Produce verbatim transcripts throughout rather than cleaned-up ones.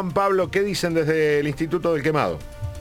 Juan Pablo, ¿qué dicen desde el Instituto del Quemado?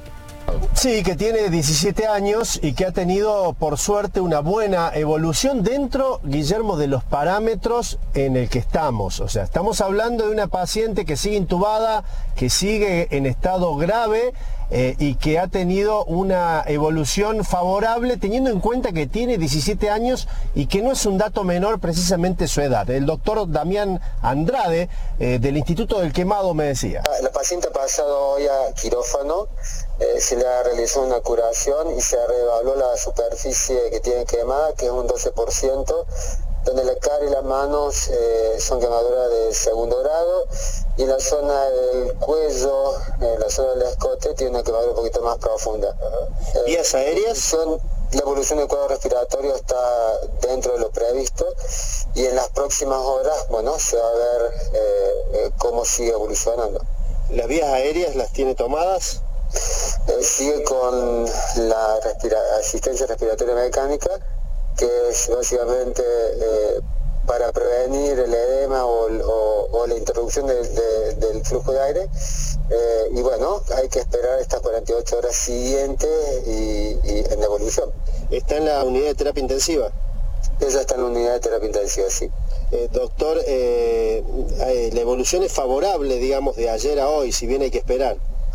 Sí, que tiene diecisiete años y que ha tenido, por suerte, una buena evolución dentro, Guillermo, de los parámetros en el que estamos. O sea, estamos hablando de una paciente que sigue intubada, que sigue en estado grave eh, y que ha tenido una evolución favorable, teniendo en cuenta que tiene diecisiete años y que no es un dato menor precisamente su edad. El doctor Damián Andrade, eh, del Instituto del Quemado, me decía. La paciente ha pasado hoy a quirófano. Eh, se le ha realizado una curación y se reevaluó la superficie que tiene quemada, que es un doce por ciento, donde la cara y las manos eh, son quemaduras de segundo grado, y en la zona del cuello, en la zona del escote, tiene una quemadura un poquito más profunda. Eh, ¿Vías aéreas? Son, la evolución del cuadro respiratorio está dentro de lo previsto, y en las próximas horas, bueno, se va a ver eh, eh, cómo sigue evolucionando. ¿Las vías aéreas las tiene tomadas? Eh, sigue con la respira asistencia respiratoria mecánica, que es básicamente eh, para prevenir el edema o, o, o la interrupción de, de, del flujo de aire. Eh, y bueno, hay que esperar estas cuarenta y ocho horas siguientes y, y en la evolución. ¿Está en la unidad de terapia intensiva? Ella está en la unidad de terapia intensiva, sí. Eh, doctor, eh, eh, la evolución es favorable, digamos, de ayer a hoy, si bien hay que esperar.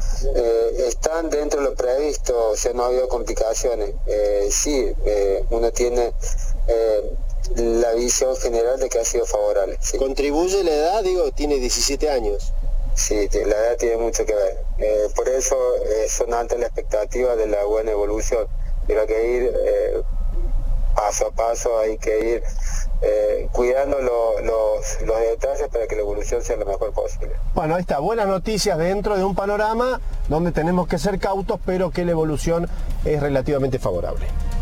Eh, están dentro de lo previsto, o sea, no ha habido complicaciones. Eh, sí, eh, uno tiene eh, la visión general de que ha sido favorable. Sí. ¿Contribuye la edad? Digo, tiene diecisiete años. Sí, la edad tiene mucho que ver. Eh, por eso eh, son altas las expectativas de la buena evolución. Pero hay que ir eh, paso a paso, hay que ir eh, cuidando lo, los, los detalles para que la evolución sea lo mejor posible. Bueno, ahí está, buenas noticias dentro de un panorama donde tenemos que ser cautos, pero que la evolución es relativamente favorable.